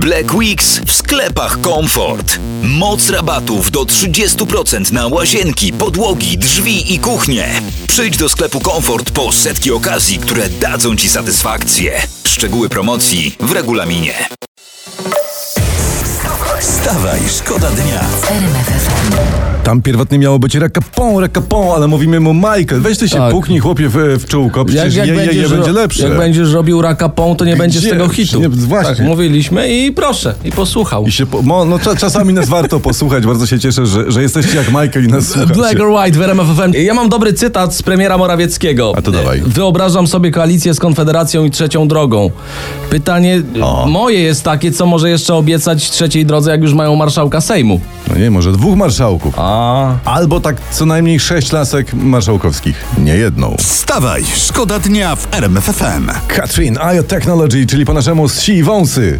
Black Weeks w sklepach Comfort. Moc rabatów do 30% na łazienki, podłogi, drzwi i kuchnie. Przyjdź do sklepu Comfort po setki okazji, które dadzą Ci satysfakcję. Szczegóły promocji w regulaminie. Wstawaj, szkoda dnia. Tam pierwotnie miało być rakapon, ale mówimy mu Michael, weź ty się puknij chłopie w czółko, przecież będzie lepsze. Jak będziesz robił rakapon, to nie będzie z tego hitu. Nie, właśnie. Tak mówiliśmy i proszę, i posłuchał. Czasami nas warto posłuchać, bardzo się cieszę, że jesteście jak Michael i nas słuchacie. Black or White w RMF FM. Ja mam dobry cytat z premiera Morawieckiego. A to dawaj. Wyobrażam sobie koalicję z Konfederacją i Trzecią Drogą. Pytanie moje jest takie, co może jeszcze obiecać Trzeciej Drodze, jak już mają marszałka Sejmu? No nie, może 2 marszałków. Albo tak co najmniej 6 lasek marszałkowskich. Nie jedną. Wstawaj, szkoda dnia w RMF FM. Katrin, IO Technology, czyli po naszemu siwąsy.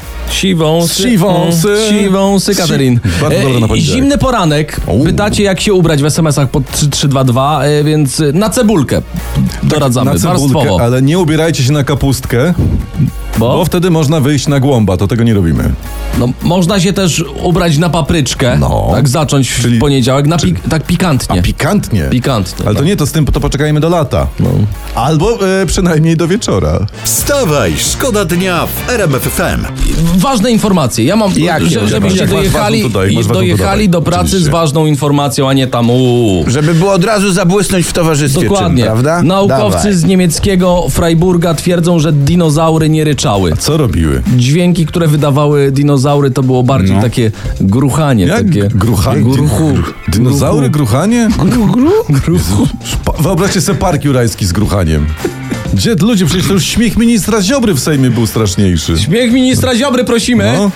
Siwąsy, Katrin. Bardzo dobre na poniedziałek. Zimny poranek. Pytacie, jak się ubrać w SMS-ach pod 3322, więc na cebulkę doradzamy. Na cebulkę, warstwowo. ale nie ubierajcie się na kapustkę, bo wtedy można wyjść na głąba, to tego nie robimy. No, można się też ubrać na papryczkę, tak zacząć w poniedziałek, tak pikantnie. A pikantnie? Pikantnie. Ale to nie, to z tym to poczekajmy do lata. Albo przynajmniej do wieczora. Wstawaj, szkoda dnia w RMF FM. Ważne informacje. Ja mam, żebyście dojechali do pracy oczywiście. z ważną informacją, a nie tam Żeby było od razu zabłysnąć w towarzystwie. Dokładnie. Czym, prawda? Naukowcy z niemieckiego Freiburga twierdzą, że dinozaury nie ryczały. Co robiły? Dźwięki, które wydawały dinozaury, to było bardziej takie gruchanie. Jak takie gruchanie? Dinozaury, gruchanie? Gruchu. Wyobraźcie sobie park jurajski z gruchaniem. Gdzie ludzie, przecież to już śmiech ministra Ziobry w Sejmie był straszniejszy. Śmiech ministra Ziobry, prosimy. No.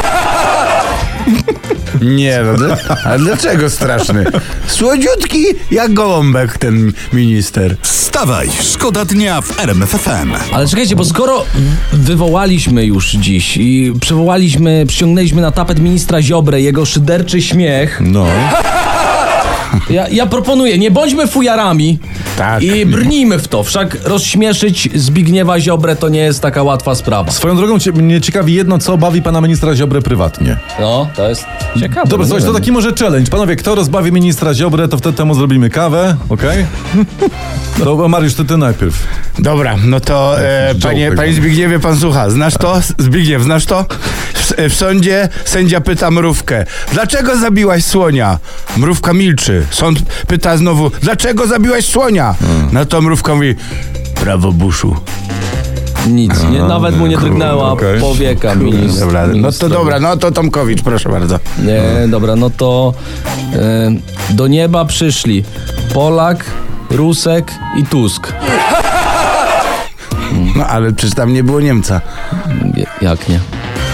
Nie, ale dlaczego straszny? Słodziutki jak gołąbek ten minister. Wstawaj, szkoda dnia w RMF FM. Ale czekajcie, bo skoro wywołaliśmy już dziś i przyciągnęliśmy na tapet ministra Ziobrę, jego szyderczy śmiech. No. Ja proponuję, nie bądźmy fujarami i brnijmy w to. Wszak rozśmieszyć Zbigniewa Ziobrę to nie jest taka łatwa sprawa. Swoją drogą mnie ciekawi jedno, co bawi pana ministra Ziobrę prywatnie. No, to jest ciekawe. Dobra, słuchajcie, to taki może challenge. Panowie, kto rozbawi ministra Ziobrę, to wtedy temu zrobimy kawę, okej? Dobra, Mariusz, ty najpierw. Dobra, no to panie Zbigniewie, pan słucha. Znasz to? Zbigniew, znasz to? W sądzie sędzia pyta mrówkę: dlaczego zabiłaś słonia? Mrówka milczy. Sąd pyta znowu: dlaczego zabiłaś słonia? Na to mrówka mówi: prawo buszu. Nic, nawet mu nie drgnęła powieka ministra. Dobra, no to Tomkowicz, proszę bardzo. Nie, dobra, no to do nieba przyszli Polak, Rusek i Tusk. No ale przecież tam nie było Niemca. Jak nie?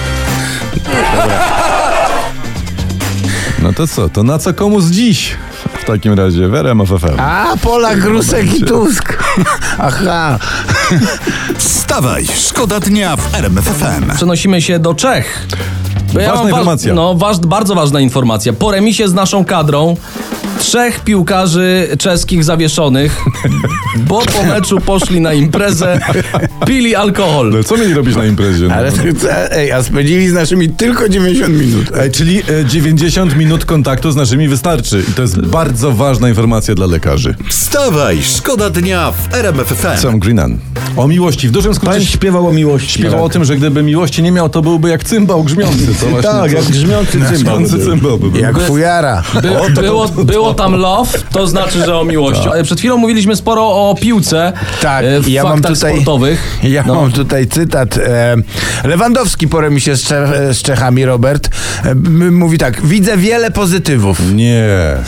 No to co? To na co komu z dziś? W takim razie w RMF FM. A, Polak, Rusek i Tusk. Aha. Wstawaj, szkoda dnia w RMF FM. Przenosimy się do Czech. Ważna informacja. Bardzo ważna informacja. Po remisie z naszą kadrą 3 piłkarzy czeskich zawieszonych, bo po meczu poszli na imprezę, pili alkohol. No co mieli robić na imprezie? No? Ale a spędzili z naszymi tylko 90 minut. Czyli 90 minut kontaktu z naszymi wystarczy. I to jest bardzo ważna informacja dla lekarzy. Wstawaj, szkoda dnia w RMF FM. Sam Greenan. O miłości. W dużym skrócie Pan śpiewał o miłości. Śpiewał o tym, że gdyby miłości nie miał, to byłby jak cymbał grzmiący. To właśnie tak, jak grzmiący cymbał. by był. Jak fujara. Było tam love, to znaczy, że o miłości. Przed chwilą mówiliśmy sporo o piłce, w faktach sportowych. Mam tutaj cytat. Lewandowski po remisie z Czechami, Robert, mówi tak: widzę wiele pozytywów. Nie.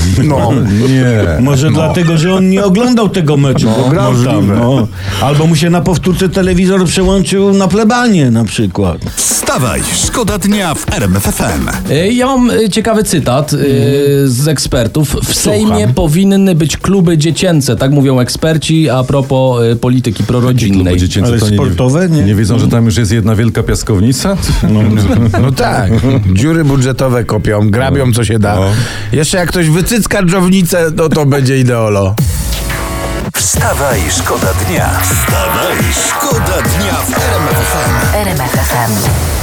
Może dlatego, że on nie oglądał tego meczu, bo grał tam. No. Albo mu się na powtórce telewizor przełączył na plebanie na przykład. Wstawaj, szkoda dnia w RMF FM. Ja mam ciekawy cytat z ekspertów. W Sejmie powinny być kluby dziecięce, tak mówią eksperci a propos polityki prorodzinnej. Dziecięce, ale to sportowe? Nie wiedzą, że tam już jest jedna wielka piaskownica? No tak. Dziury budżetowe kopią, grabią co się da. Jeszcze jak ktoś wycycka dżownicę, to będzie ideolo. Wstawaj, szkoda dnia. Wstawaj, szkoda dnia w RMF FM. RMF FM.